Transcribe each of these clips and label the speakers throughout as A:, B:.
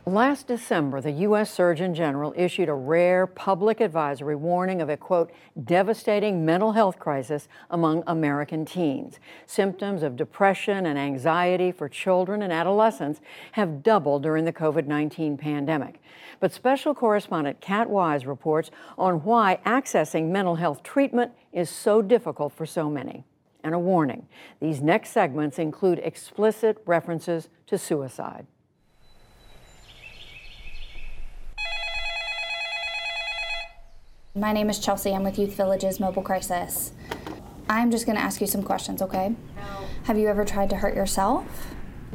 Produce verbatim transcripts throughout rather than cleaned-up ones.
A: Last December, the U S Surgeon General issued a rare public advisory warning of a, quote, devastating mental health crisis among American teens. Symptoms of depression and anxiety for children and adolescents have doubled during the COVID nineteen pandemic. But special correspondent Kat Wise reports on why accessing mental health treatment is so difficult for so many. And a warning, these next segments include explicit references to suicide.
B: My name is Chelsea. I'm with Youth Village's Mobile Crisis. I'm just going to ask you some questions, okay? Have you ever tried to hurt yourself?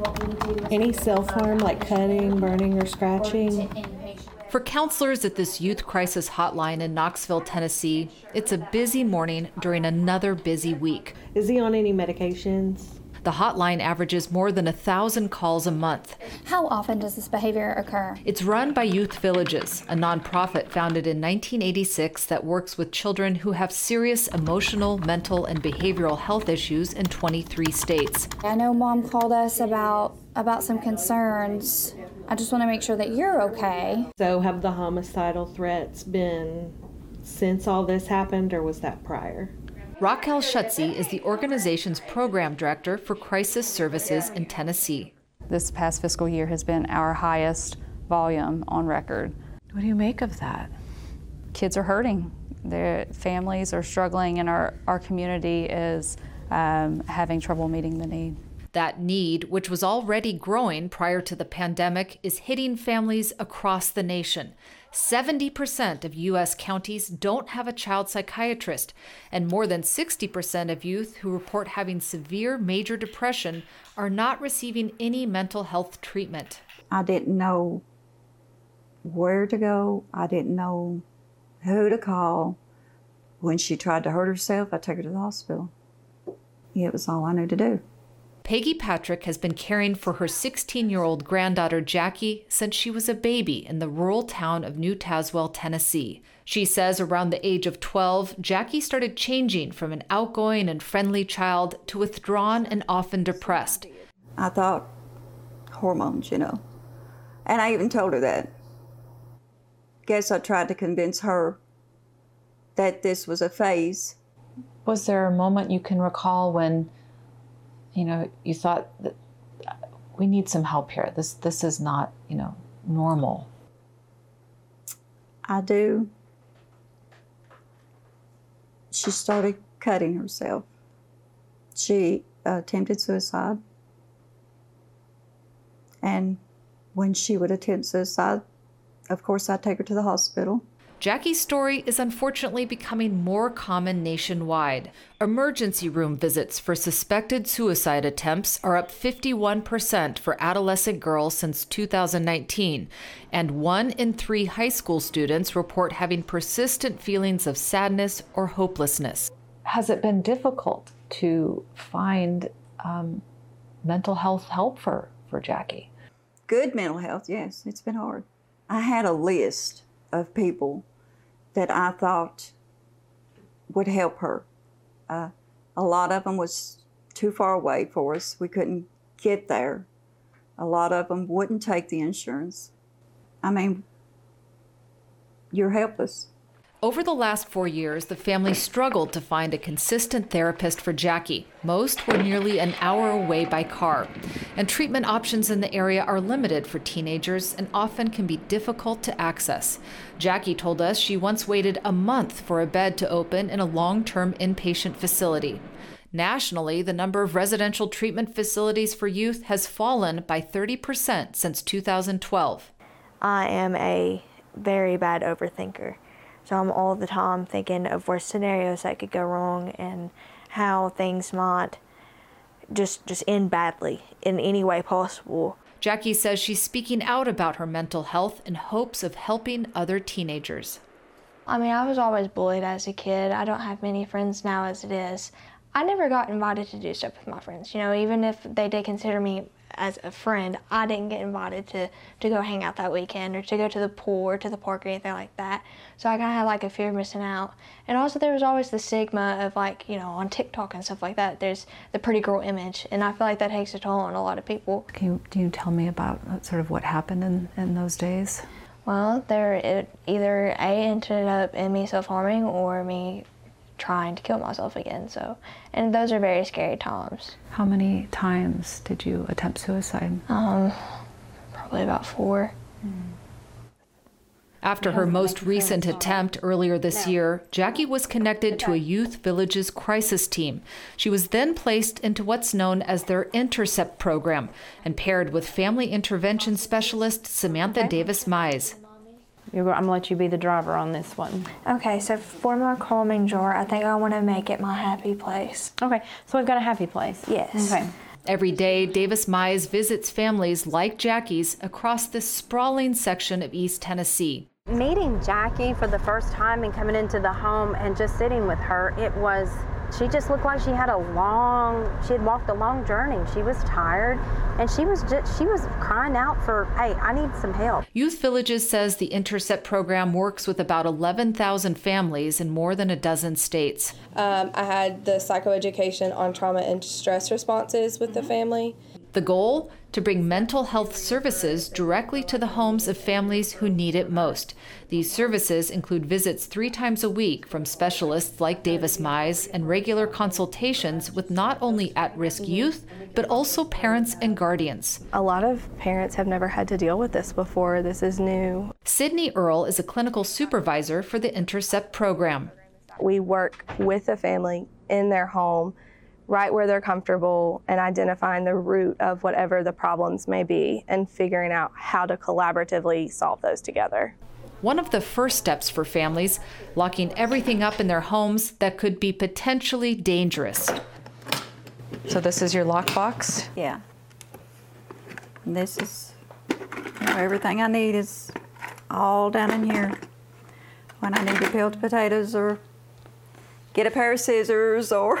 C: Any self-harm like cutting, burning, or scratching?
D: For counselors at this youth crisis hotline in Knoxville, Tennessee, it's a busy morning during another busy week.
C: Is he on any medications?
D: The hotline averages more than a thousand calls a month.
B: How often does this behavior occur?
D: It's run by Youth Villages, a nonprofit founded in nineteen eighty-six that works with children who have serious emotional, mental, and behavioral health issues in twenty-three states.
B: I know Mom called us about about some concerns. I just want to make sure that you're okay.
C: So have the homicidal threats been since all this happened, or was that prior?
D: Raquel Schutze is the organization's program director for crisis services in Tennessee.
E: This past fiscal year has been our highest volume on record.
D: What do you make of that?
E: Kids are hurting. Their families are struggling, and our, our community is um, having trouble meeting the need.
D: That need, which was already growing prior to the pandemic, is hitting families across the nation. seventy percent of U S counties don't have a child psychiatrist, and more than sixty percent of youth who report having severe major depression are not receiving any mental health treatment.
F: I didn't know where to go. I didn't know who to call. When she tried to hurt herself, I took her to the hospital. It was all I knew to do.
D: Peggy Patrick has been caring for her sixteen-year-old granddaughter Jackie since she was a baby in the rural town of New Tazewell, Tennessee. She says around the age of twelve, Jackie started changing from an outgoing and friendly child to withdrawn and often depressed.
F: I thought hormones, you know, and I even told her that. Guess I tried to convince her that this was a phase.
G: Was there a moment you can recall when you know, you thought that we need some help here. This this is not, you know, normal?
F: I do. She started cutting herself. She uh, attempted suicide. And when she would attempt suicide, of course, I'd take her to the hospital.
D: Jackie's story is unfortunately becoming more common nationwide. Emergency room visits for suspected suicide attempts are up fifty-one percent for adolescent girls since two thousand nineteen, and one in three high school students report having persistent feelings of sadness or hopelessness.
G: Has it been difficult to find um, mental health help for, for Jackie?
F: Good mental health, yes. It's been hard. I had a list of people that I thought would help her. Uh, a lot of them was too far away for us. We couldn't get there. A lot of them wouldn't take the insurance. I mean, you're helpless.
D: Over the last four years, the family struggled to find a consistent therapist for Jackie. Most were nearly an hour away by car. And treatment options in the area are limited for teenagers and often can be difficult to access. Jackie told us she once waited a month for a bed to open in a long-term inpatient facility. Nationally, the number of residential treatment facilities for youth has fallen by thirty percent since two thousand twelve.
H: I am a very bad overthinker. So I'm all the time thinking of worst scenarios that could go wrong and how things might just just end badly in any way possible.
D: Jackie says she's speaking out about her mental health in hopes of helping other teenagers.
H: I mean, I was always bullied as a kid. I don't have many friends now as it is. I never got invited to do stuff with my friends. You know, even if they did consider me as a friend, I didn't get invited to, to go hang out that weekend or to go to the pool or to the park or anything like that. So I kind of had like a fear of missing out. And also there was always the stigma of like, you know, on TikTok and stuff like that, there's the pretty girl image. And I feel like that takes a toll on a lot of people.
G: Can you, can you tell me about sort of what happened in, in those days?
H: Well, there it either A, ended up in me self-harming or me trying to kill myself again. So, and those are very scary times.
G: How many times did you attempt suicide?
H: Um, probably about four.
D: After her most recent attempt earlier this year, Jackie was connected to a Youth Villages crisis team. She was then placed into what's known as their Intercept program and paired with family intervention specialist Samantha Davis Mize.
I: You're, I'm gonna let you be the driver on this one.
H: Okay, so for my calming jar, I think I want to make it my happy place.
I: Okay, so we've got a happy place.
H: Yes.
I: Okay.
D: Every day, Davis Mize visits families like Jackie's across this sprawling section of East Tennessee.
J: Meeting Jackie for the first time and coming into the home and just sitting with her, it was, she just looked like she had a long, she had walked a long journey. She was tired and she was just, she was crying out for, hey, I need some help.
D: Youth Villages says the Intercept program works with about eleven thousand families in more than a dozen states.
K: Um, I had the psychoeducation on trauma and stress responses with the family.
D: The goal? To bring mental health services directly to the homes of families who need it most. These services include visits three times a week from specialists like Davis Mize and regular consultations with not only at-risk youth, but also parents and guardians.
L: A lot of parents have never had to deal with this before. This is new.
D: Sydney Earle is a clinical supervisor for the Intercept program.
L: We work with the family in their home, right where they're comfortable, and identifying the root of whatever the problems may be and figuring out how to collaboratively solve those together.
D: One of the first steps for families, locking everything up in their homes that could be potentially dangerous.
G: So this is your lockbox?
F: Yeah. And this is, you know, everything I need is all down in here. When I need to peel the potatoes or get a pair of scissors, or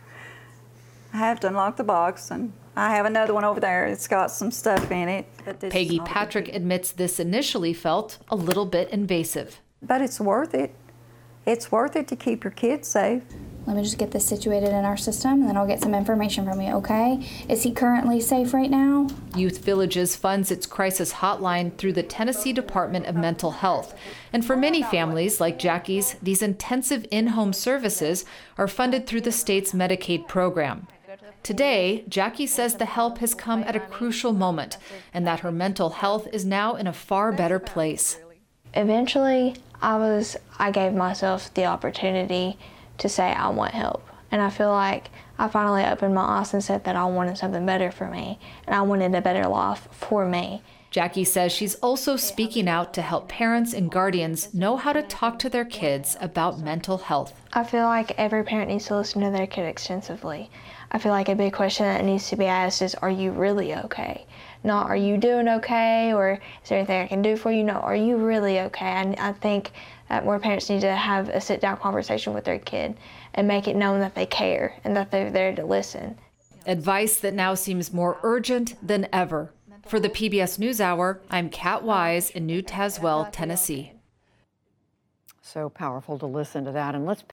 F: I have to unlock the box, and I have another one over there. It's got some stuff in it.
D: Peggy Patrick admits this initially felt a little bit invasive.
F: But it's worth it. It's worth it to keep your kids safe.
B: Let me just get this situated in our system, and then I'll get some information from you, okay? Is he currently safe right now?
D: Youth Villages funds its crisis hotline through the Tennessee Department of Mental Health. And for many families like Jackie's, these intensive in-home services are funded through the state's Medicaid program. Today, Jackie says the help has come at a crucial moment and that her mental health is now in a far better place.
H: Eventually, I was, I gave myself the opportunity to say I want help. And I feel like I finally opened my eyes and said that I wanted something better for me and I wanted a better life for me.
D: Jackie says she's also speaking out to help parents and guardians know how to talk to their kids about mental health.
H: I feel like every parent needs to listen to their kid extensively. I feel like a big question that needs to be asked is, are you really okay? Not, are you doing okay? Or is there anything I can do for you? No, are you really okay? And I think that more parents need to have a sit-down conversation with their kid and make it known that they care and that they're there to listen.
D: Advice that now seems more urgent than ever. For the P B S NewsHour, I'm Kat Wise in New Tazewell, Tennessee.
A: So powerful to listen to that. And let's